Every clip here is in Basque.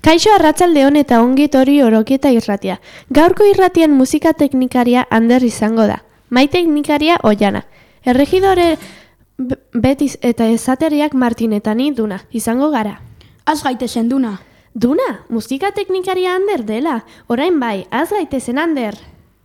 Kaixo arratsalde on eta ongi etorri Orokieta irratia. Gaurko irratian musika teknikaria Ander izango da. Mai teknikaria Oiana. Erregidore Betiz eta esateriak Martin eta ni Duna. Izango gara. Az gaitezen Duna. Duna, musika teknikaria Ander dela. Orain bai, az gaitezen Ander.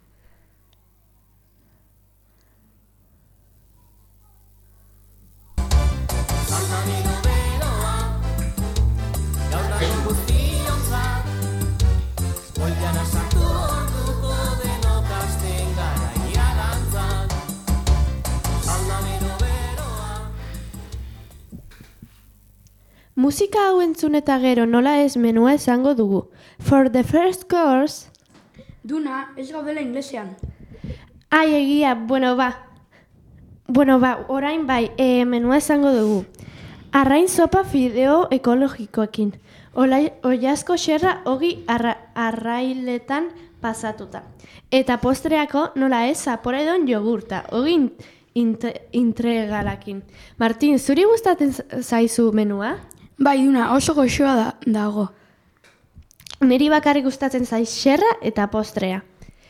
Musika hau entzun eta gero nola ez menua esango dugu. For the first course... Duna, ez gaudela inglesean. Ai, egia, bueno ba, orain bai, menua esango dugu. Arrain sopa fideo ekologikoekin. Oiazko xerra ogi arrailetan pasatuta. Eta postreako nola ez zaporedon jogurta, ogi intregalakin. Martin, zuri gustatzen zaizu menua? Bai, Duna, oso goxoa dago. Niri bakarrik gustatzen zaiz xerra eta postrea.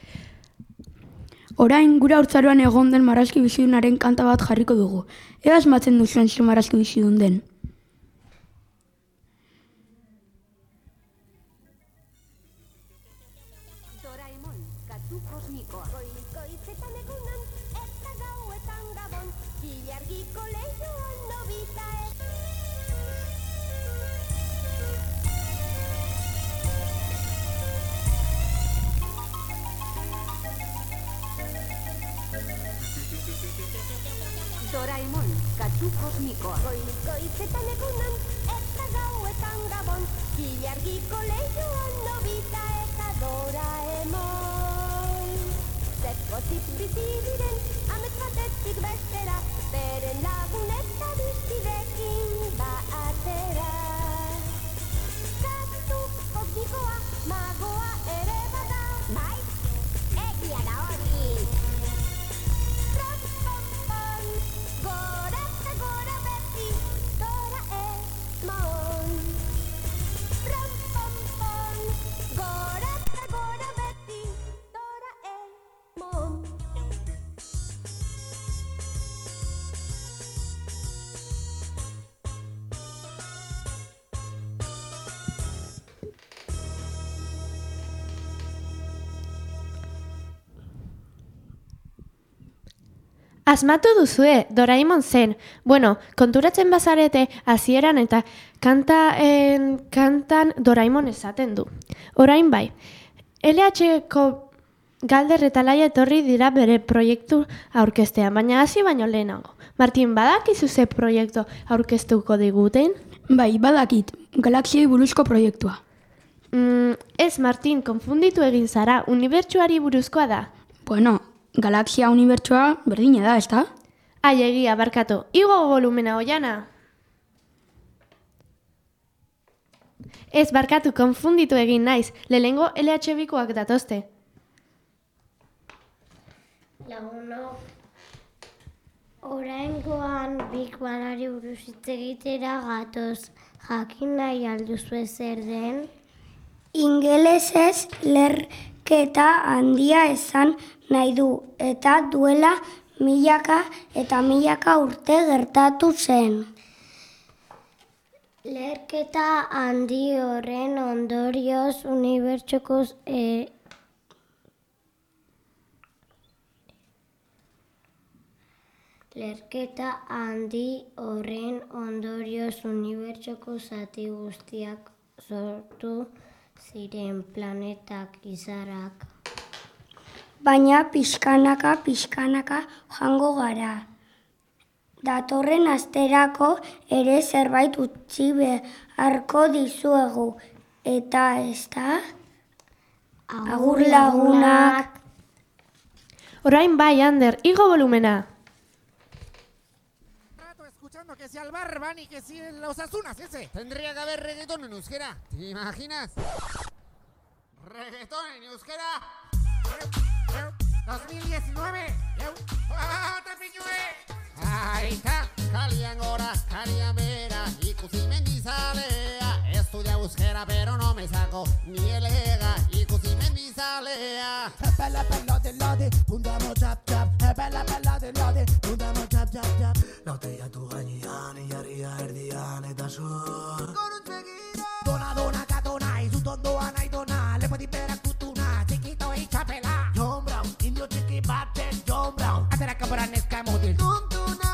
Orain gura haurtzaroan egon den marrazki bizidunaren kanta bat jarriko dugu. Ega asmatzen duzuen zer marrazki bizidun den. Doraemon, katu kosmikoa. Goikoitzetan egunan, eta gauetan gabon, ilargiko lehioan nobita Doraemon, katu kosmikoa. Goikoitzetan egunan, eta gauetan gabon, ilargiko lehioan nobita eta Doraemon. Zerkotik bizi diren, amets batetik bestera, beren lagun eta biztidekin batera. Katu kosmikoa, magoa ere bada, bai, egia da hori. Rom-pom-pom, gora eta gora beti, Doraemon. Rom-pom-pom, gora eta gora beti, Doraemon. Asmatu duzue, Doraemon zen. Bueno, konturatzen bazarete hasieran eta kantan Doraemon esaten du. Orain bai, LH-ko Galder eta Laia etorri dira bere proiektu aurkeztean, baina hasi baino lehenago. Martin, badakizu ze proiektu aurkeztuko diguten? Bai, badakit, galaxiei buruzko proiektua. Ez, Martin, konfunditu egin zara, unibertsuari buruzkoa da. Bueno, galaxia unibertsoa berdina da, ezta? Ai, egia, barkatu. Igo volumena, Oiana. Ez, barkatu, konfunditu egin naiz. Lehengo LH-bikoak datozte. Lagunok, oraingoan Big Bangari buruz hitz egitera gatoz, jakin nahi alduzue zer den? Ingelesez lerketa handia esan nahi du, eta duela milaka eta milaka urte gertatu zen. Lerketa handi horren ondorioz unibertsoko Lerketa handi horren ondorioz unibertsoko zati guztiak sortu ziren planetak, izarak. Baina pixkanaka jango gara. Datorren asterako ere zerbait utzi beharko dizuegu. Eta ez da? Agur lagunak! Orain bai, Ander, igo volumena. Escuchando que si al Barban y que si los Asunas ese. Tendría que haber reggaetón en euskera. ¿Te imaginas? Reggaetón en euskera. 2019. Aita, kalian gora, kalian bera, ikusi mendizalea. Estudia euskera pero no me me saco ni el ega ikusi mendizalea. Bella bella de lode, puntamo chap chap. Bella de lode, puntamo chap chap chap. Lauteia tu gainean, ilarria erdian eta zor. Dona katona, izutondoa nahi dona. Lepoti berak kutuna, txikito itxapela. John Brown, indio txiki baten John Brown. Atera kanpora neska mutil. Tuntuna.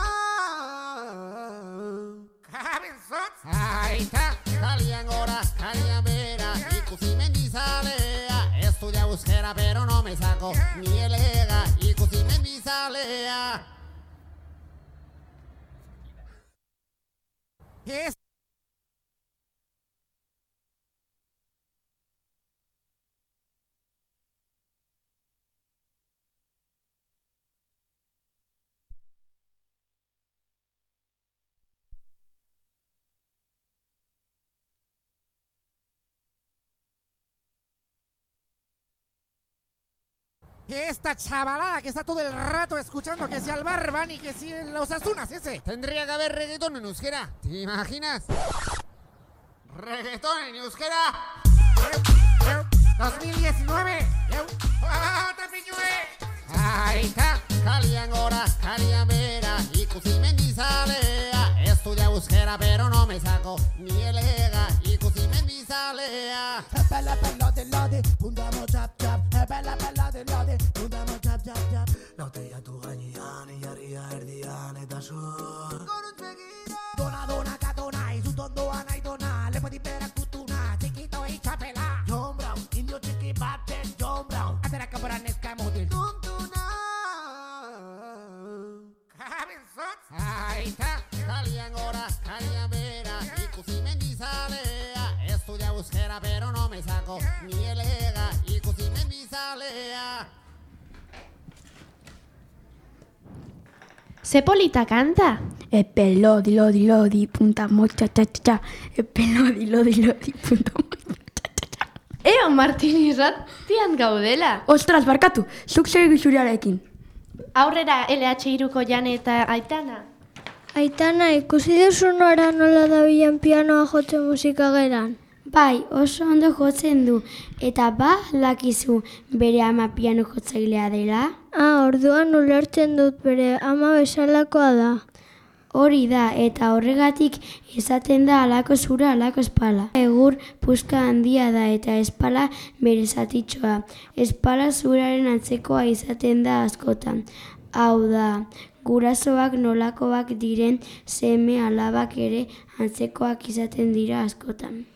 Cabezotz! Aita, kalian gora, kalian bera, ikusi mendizalea. Estudia euskera, pero no me saco ni el ega ikusi mendizalea. Esta chavalada que está todo el rato escuchando que si al Barban y que si los Asunas ese. Tendría que haber reggaetón en euskera. ¿Te imaginas? Reggaetón en euskera. 2019. Ahí está. Kalian gora, kalian bera, ikusi mendizalea. Estudia euskera pero no me saco ni el ega ikusi mendizalea. Bella de lode, puntamo chap chap. Bella de lode, puntamo chap chap chap. Lauteia tu gainean, ilarria erdian eta zor. Dona katona, izutondoa nahi dona. Lepoti berak kutuna, txikito itxapela. John Brown, indio txiki baten John Brown. Atera kanpora neska mutil. Tuntuna. Cabezotz! Aita, kalian gora, kalian bera, ikusi mendizalea. Estudia euskera pero no me saco ni el ega ikusi mendizalea. Ze polita kanta? Lodi, puntamo cha cha cha. Lodi, puntamo cha cha cha. Eo, Martin irratian gaudela. Ostras, barkatu, zuk segi zuriarekin. Aurrera LH3ko Jane eta Aitana. Aitana, ikusi duzu nora nola dabilen pianoa jotzen musika geran? Bai, oso ondo jotzen du, eta lakizu bere ama piano jotzailea dela? Orduan ulertzen dut bere ama bezalakoa da. Hori da, eta horregatik esaten da alako zura alako espala. Egur puska handia da eta espala bere zatitxoa. Espala zuraren antzekoa izaten da askotan. Hau da, gurasoak nolakoak diren seme alabak ere antzekoak izaten dira askotan.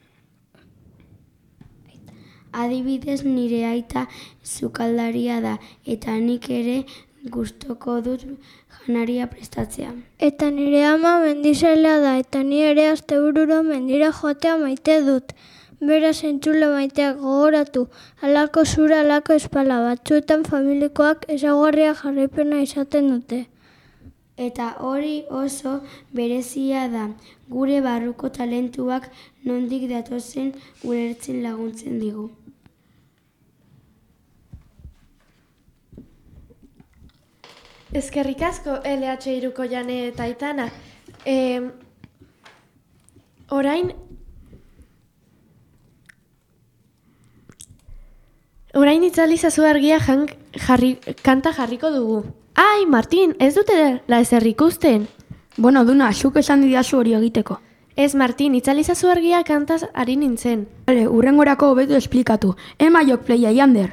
Adibidez nire aita sukaldaria da eta nik ere gustoko dut janaria prestatzea. Eta nire ama mendizailea da eta ni ere astebururo mendira joatea maite dut. Beraz entzule maiteak gogoratu, alako zura alako espala batzuetan familikoak ezaugarria jarraipena izaten dute. Eta hori oso berezia da, gure barruko talentuak nondik datozen ulertzen laguntzen digu. Eskerrik asko LH3ko Jane eta Aitana. Orain itzalizazu argia kanta jarriko dugu. Ai, Martin, ez dutela ezer ikusten. Bueno, Duna, zuk esan didazu hori egiteko. Ez, Martin, itzalizazu argia kantaz ari nintzen. Bale, urrengorako hobeto esplikatu. Ema jok playa, Jander.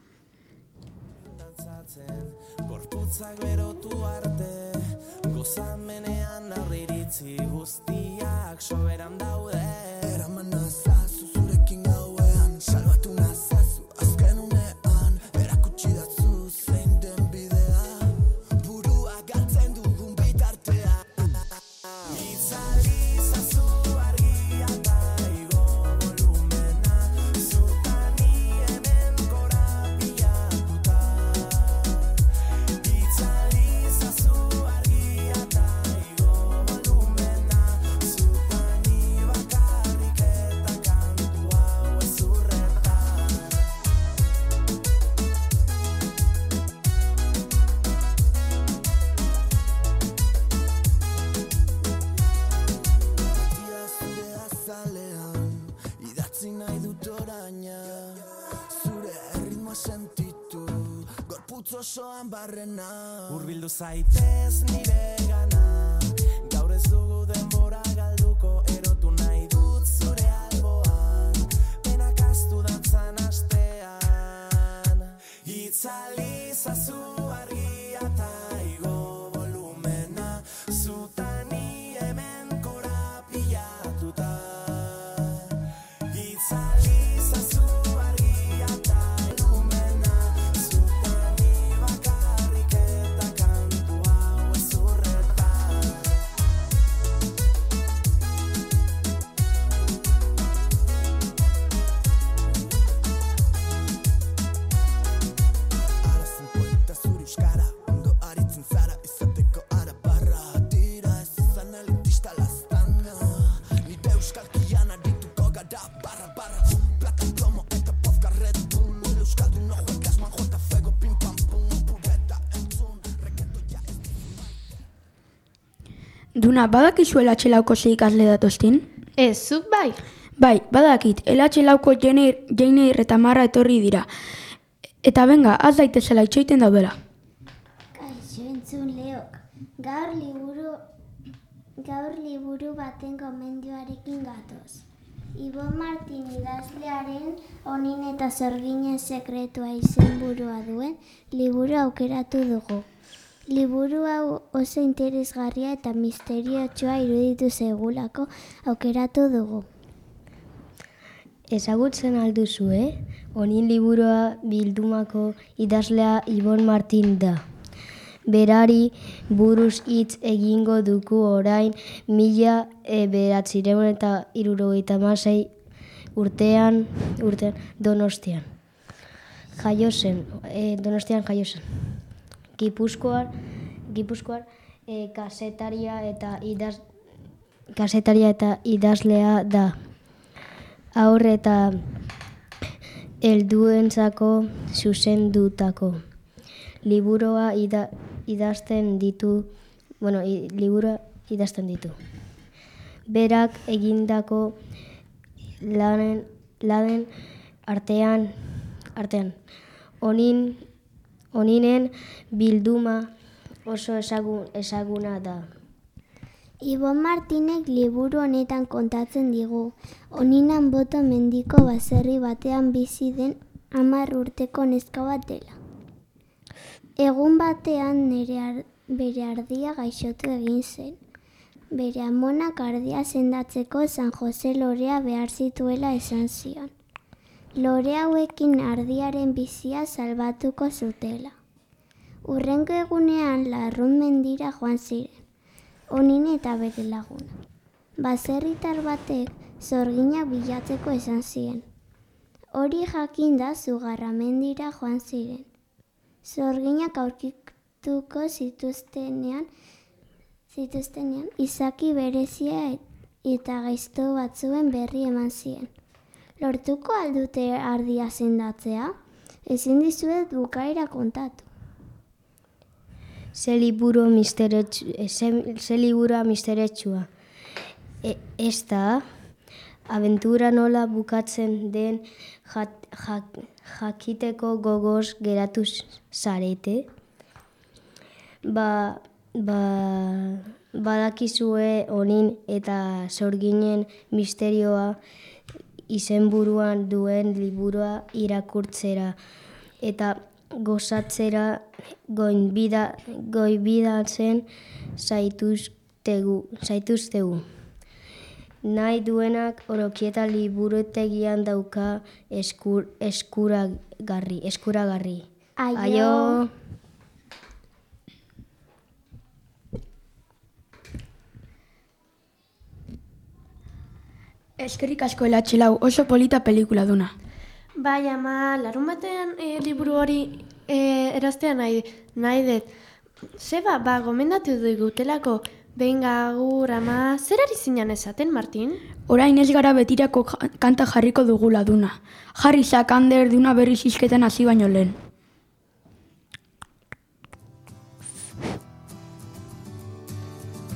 Gorputzak berotu arte, gozamenean arriritzi guztiak soberan daude. Eraman nazazu zurekin gauean, salbatu nazazu azken unean, erakutsi datzu zein den bidea, burua galtzen dugun bitartea. Itzalizazu argia eta igo volumena, zutani hemen korapiatuta. Itzalizazu argia eta igo volumena, zutani utzi nahi dut oraina. Zure erritmoa sentitu, gorputz osoan barrena. Hurbildu zaitez nire gana, gaur ez dugu denbora galduko. Erotu nahi dut zure alboan, penak astu dantzan astean. Itzali zazu argia eta igo volumena, zutani hemen korapilatuta. Itzali zazu argia eta volumena, zutani bakarrik eta kantu hau ezurreta. Ara 50 zure euskara, ondo aritzen zara, izateko ara barra. Tira ez izan elitista laztana, nire euskalkian arituko gara barra barra. Plata, plomo eta vodka Red Bull, nire euskaldun ojo ekasman jota fego pim pam pum. Pureta entzun, reketoia ez Duna, badakizu elatxelauko sei ikasle datostin? Ez, zuk bai. Bai, badakit, elatxelauko Jeneir eta Marra etorri dira. Eta benga, az daitezela itxoiten daudela. Kaixo entzun leok, gaur liburu baten gomendioarekin gatoz. Ibon Martin idazlearen Onin eta Zorginen sekretua izenburua duen liburu aukeratu dugu. Liburu hau oso interesgarria eta misteriotsua iruditu zegulako aukeratu dugu. Ezagutzen alduzue, Onin liburua bildumako idazlea Ibon Martin da. Berari buruz hitz egingo dugu orain 1976 urtean Donostian. Donostian jaio zen. Gipuzkoar kasetaria eta idazlea da. Haur eta helduentzako zuzendutako. Liburua idazten ditu. Berak egindako lanen artean Oninen bilduma oso ezaguna da. Ibon Martinek liburu honetan kontatzen digu, Oninan Boto mendiko baserri batean bizi den 10 urteko neska bat dela. Egun batean bere ardia gaixotu egin zen. Bere amonak ardia sendatzeko San Jose lorea behar zituela esan zion. Lore hauekin ardiaren bizia salbatuko zutela. Hurrengo egunean Larrun mendira joan ziren, Onin eta bere laguna. Baserritar batek Zorginak bilatzeko esan zien. Hori jakinda Zugarramendira joan ziren. Zorginak aurkituko zituztenean izaki berezia eta gaizto batzuen berri eman zien. Lortuko aldute ardia sendatzea? Ezin dizuet bukaera kontatu. Ze liburua misteretsua. Ez da, abentura nola bukatzen den jakiteko gogoz geratu zarete. Badakizue Onin eta Zorginen misterioa izenburuan duen liburua irakurtzera eta gozatzera goibidatzen zaituztegu. Nahi duenak Orokieta liburutegian dauka eskuragarri. Aio! Eskerrik asko elatxelau, oso polita pelikula duna. Bai, ama, larun batean liburu hori eraztea nahi dut. Zeba, gomendatu digutelako, behin gaur, ama, zer ari zinan esaten, Martin? Orain ez gara betirako kanta jarriko dugula duna. Jarri Zakander duna berriz hizketan hasi baino lehen.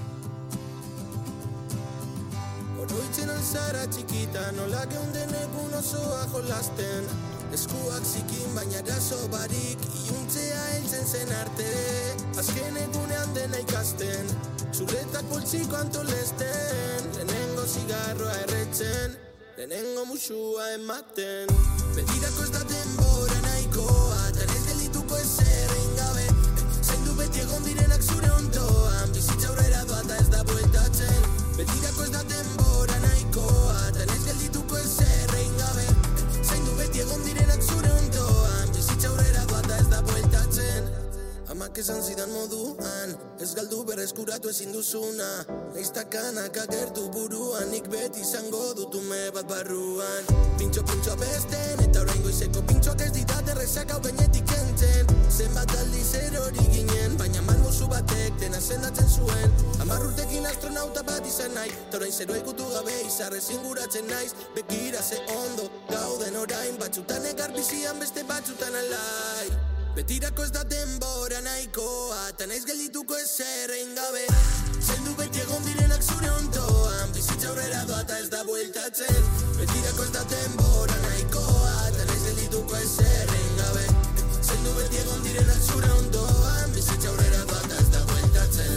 Oroitzen alzara txikita, nola geunden egun osoa jolasten. Eskuak zikin baina eraso barik, iluntzea heltzen zen arte. Azken egunean dena ikasten, txuletak poltsiko antolesten. Lehenengo zigarroa erretzen, lehenengo musua ematen. Betirako ez da denbora nahikoa, tan ez geldituko ezer egin gabe. Zaindu beti egon direnak zure ondoan, bizitza aurrera doa eta ez da bueltatzen. Betirako ez da denbora nahikoa, tan ez geldituko ezer egin gabe. Zaindu beti egon direnak zure ondoan, bizitza aurrera doa eta ez da bueltatzen. Amak esan zidan moduan, ez galdu berreskuratu ezin duzuna. Leiztakanak agertu buruan, nik beti izango dut ume bat barruan. Pintxo besten, eta orain goizeko pintxoak ez ditate errezak hau gainetik kentzen. Zenbat aldiz erori ginen, baina malmuzu batek dena sendatzen zuen. 10 urtekin astronauta bat izan nahi, eta orain zero ikutu gabe izarrez inguratzen naiz. Begira ze ondo, gauden orain, batzutan egar bizian beste batzutan alai. Betirako ez da denbora nahikoa, eta naiz geldituko ezer egin gabe. Zaindu beti egon direnak zure ondoan, bizitza aurrera doa eta ez da bueltatzen. Betirako ez da denbora nahikoa, eta naiz geldituko ezer egin gabe. Zaindu beti egon direnak zure ondoan, bizitza aurrera doa eta ez da bueltatzen.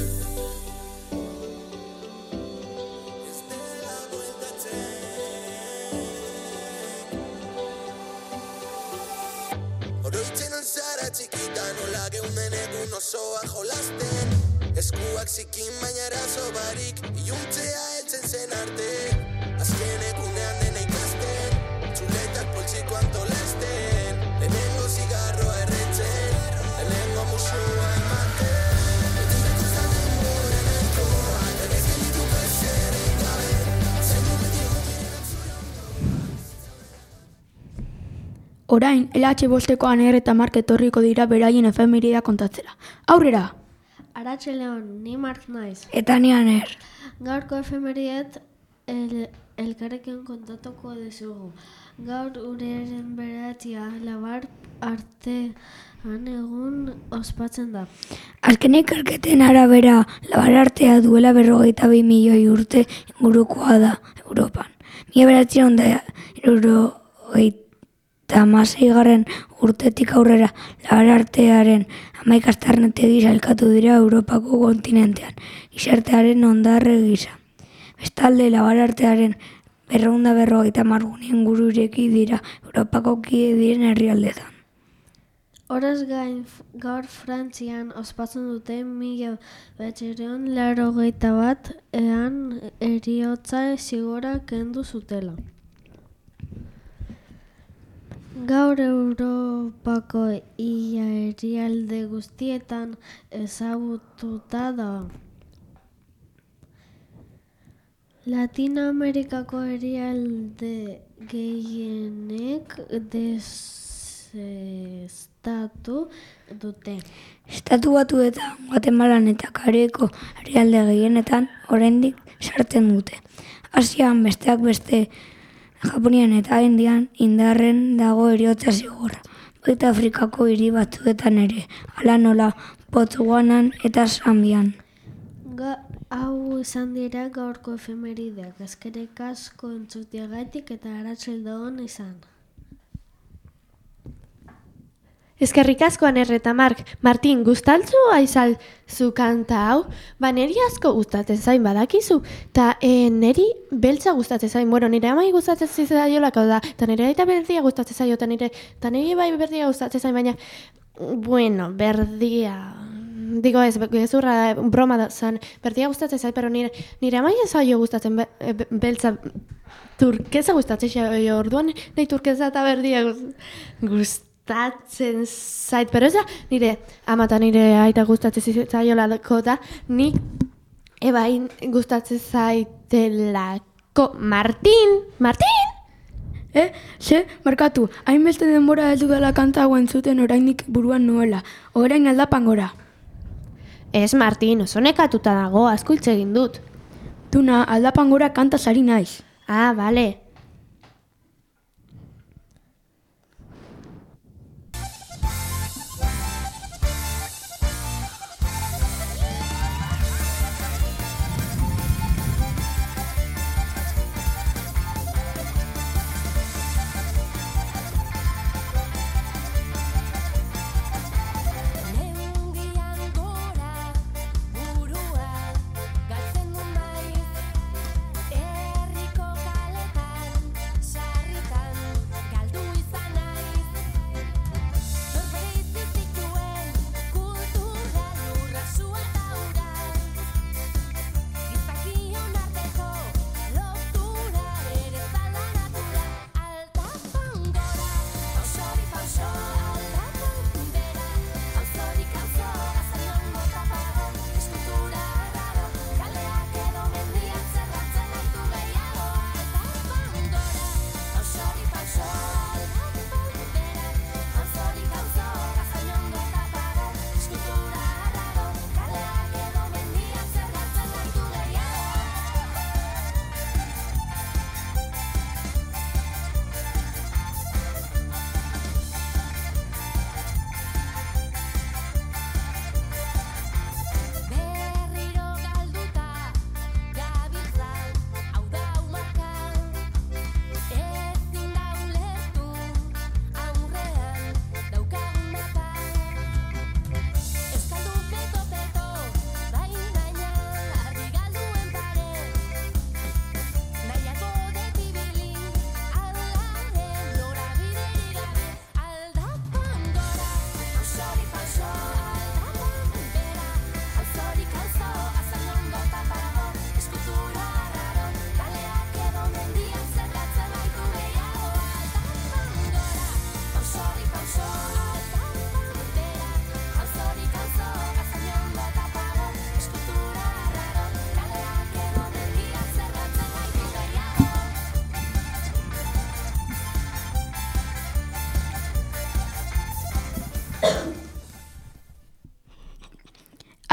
Ez dela bueltatzen. Oroitzen zara txikita nola geunden egun osoa jolasten. Eskuak zikin baina eraso barik, iluntzea heltzen zen arte. Azken egunean dena ikasten, txuletak poltsiko antolesten. Lehenengo zigarroa erretzen, lehenengo musua ematen. Betirako ez da denbora nahikoa, eta ez geldituko ezer egin gabe. Zaindu beti egon direnak zure. Orain, LH bosteko Aner eta Mark etorriko dira beraien efemeridea kontatzera. Aurrera! Aratxe Leon, ni Mark naiz. Eta ni Aner. Gaurko efemeridet elkarrekin kontatuko dezugu. Gaur ureren beratia labar artean egun ospatzen da. Azken ikerketen arabera, labar artea duela 42 milioi urte ingurukoa da Europan. 1976 urtetik aurrera labar artearen 11 aztarnategi sailkatu dira Europako kontinentean, gizartearen ondarre gisa. Bestalde, labar artearen 250 gune inguru ireki dira Europako kide diren herrialdetan. Horrez gain, gaur Frantzian ospatzen dute 1981ean heriotza zigorra kendu zutela. Gaur Europako ia herrialde guztietan ezagututa da. Latinoamerikako herrialde gehienek desestatu dute. Estatu Batuetan, Guatemalan eta Kareko herrialde gehienetan oraindik sartzen dute. Asian besteak beste, Japonian eta Indian indarren dago heriotza zigorra. Baita Afrikako hiri batzuetan ere, hala nola Botswanan eta Zambian. Hau izan dira gaurko efemerideak, eskerrik asko entzuteagatik eta arratsalde on izan. Eskerrik asko Aner eta Mark. Martin, gustaltzu aizalzu kanta hau? Ba, neri asko gustatzen zain badakizu. Ta neri beltza gustatzen zain. Bueno, nire amai gustatzen zaiolako da. Ta nire aita berdia gustatzen zaio. Ta nire bai berdia gustatzen zain, baina... Bueno, berdia... Digo ez, gezurra broma da zan. Berdia gustatzen zain, pero nire amai ez zaio gustatzen beltza... Turkeza gustatzen zaio. Orduan, nahi turkeza eta berdia gustatzen zait, pero ez da nire ama eta nire aita gustatzen zaiolako da, nik ebain gustatzen zaitelako. Martin! Ze, markatu, hainbeste denbora heldu dela kanta hau entzuten orainik buruan nuela. Orain aldapan gora. Ez, Martin, oso nekatuta dago, asko hitz egin dut. Tuna, aldapan gora kanta sari naiz. Ah, bale.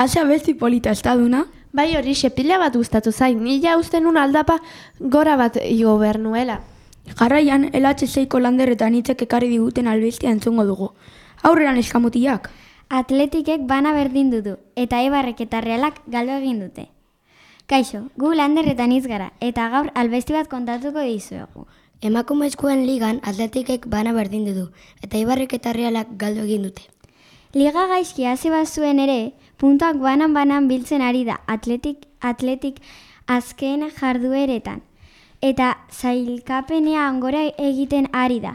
Azea besti polita, ez da Duna? Bai hori pila bat gustatu zain, nila usten un aldapa gora bat igo behar nuela. Jarraian, LH6ko Lander eta Nitzek ekarri diguten albistia entzungo dugu. Aurreran eskamutiak. Atletikek bana berdin du eta Eibarrek eta Realak galdu egin dute. Kaixo, gu Lander eta Nitz gara, eta gaur albesti bat kontatuko dizuegu. Emakumezkoen ligan Atletikek bana berdin du eta Eibarrek eta Realak galdu egin dute. Liga gaizki hasi bazuen ere, puntuak banan biltzen ari da atletik azken jardueretan. Eta zailkapenean gora egiten ari da.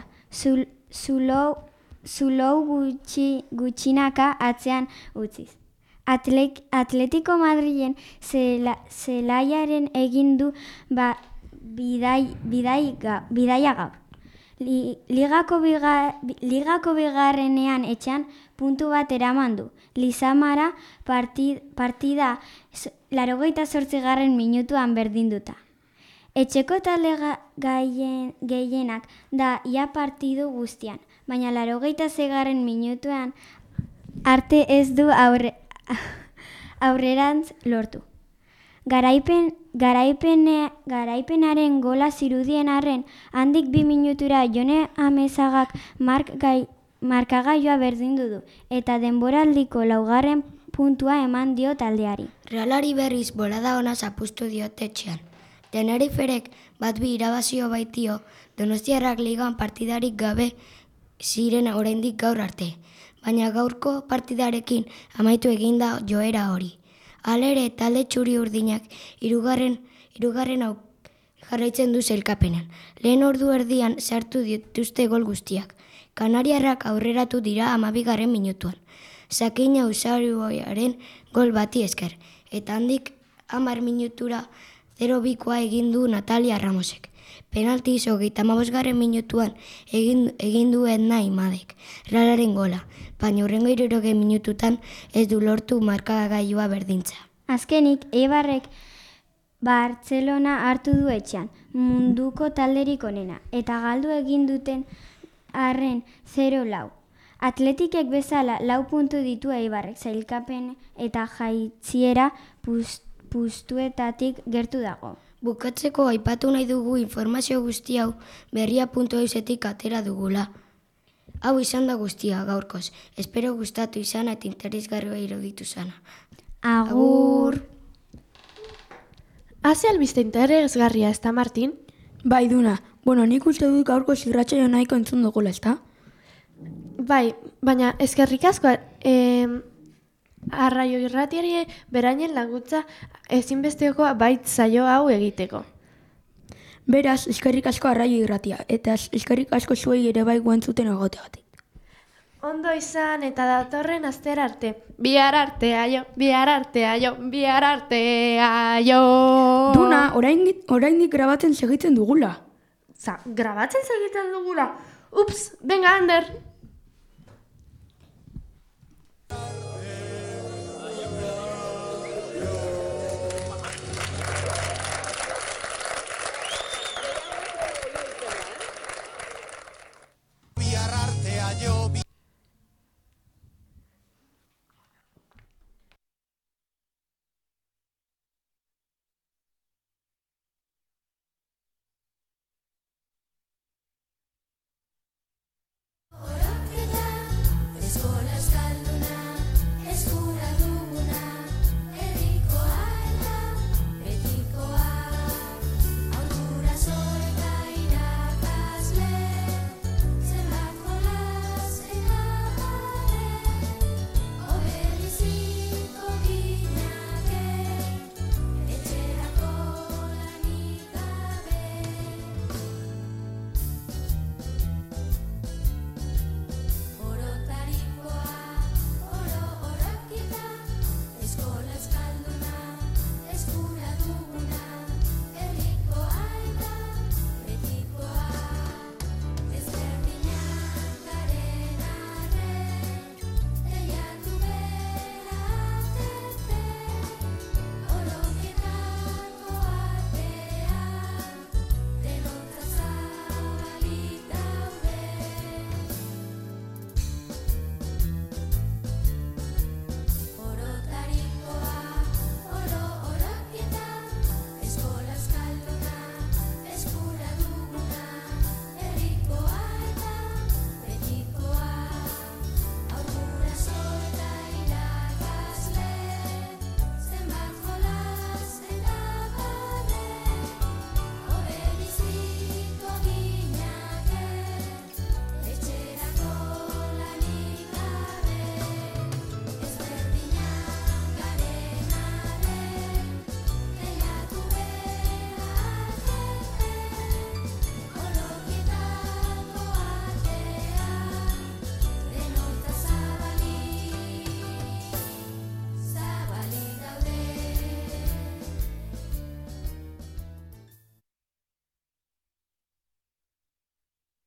Zulou gutxinaka atzean utziz. Atletico Madrilen zelaiaren egin du bidaia gaur. Ligako bigarrenean etxean puntu bat eraman du. Lizamara partida 88. minutuan berdinduta. Etxeko talde gehienak da ia partidu guztian, baina 86. minutuan arte ez du aurrerantz lortu. Garaipenaren gola zirudien arren, handik 2 minutura Jone Amezagak markagailua berdindu du, eta denboraldiko 4. puntua eman dio taldeari. Realari berriz bolada ona zapustu diote etxean. Teneriferek bat bi irabazio baitio, Donostiarrak ligan partidarik gabe ziren oraindik gaur arte, baina gaurko partidarekin amaitu eginda joera hori. Halere talde txuri urdinak hirugarren jarraitzen du sailkapenean. Lehen ordu erdian sartu dituzte gol guztiak. Kanariarrak aurreratu dira 12. minutuan. Sakina Usarioaren gol bati esker, eta handik 10 minutura 0-2koa egin du Natalia Ramosek. Penaltiz 35. minutuan egin duen nahi Madek, Realaren gola, baina hurrengo 60 minututan ez du lortu markagailua berdintza. Azkenik, Eibarrek Bartzelona hartu du etxean, munduko talderik onena, eta galdu egin duten arren 0-4. Atletikek bezala 4 puntu ditu Eibarrek, zailkapen eta jaitziera pustuetatik gertu dago. Bukatzeko aipatu nahi dugu informazio guzti hau berria.eusetik atera dugula. Hau izan da guztia gaurkoz. Espero gustatu izana eta interesgarria iruditu zana. Agur! Haze albiste interesgarria, ez da, Martin? Bai, Duna. Nik uste dut gaurko zirratsaio nahiko entzun dugula, ez da? Bai, baina eskerrik asko Arraio Irratiari berainen laguntza ezinbestekoa bait zaio hau egiteko. Beraz, eskerrik asko Arraio Irratia, eta eskerrik asko zuei ere bai guentzuten egoteagatik. Ondo izan eta datorren astera arte. Bihar arte, aio, bihar arte, aio, bihar arte, aio. Duna, oraindik grabatzen segitzen dugula. Grabatzen segitzen dugula? Ups, venga, Ander!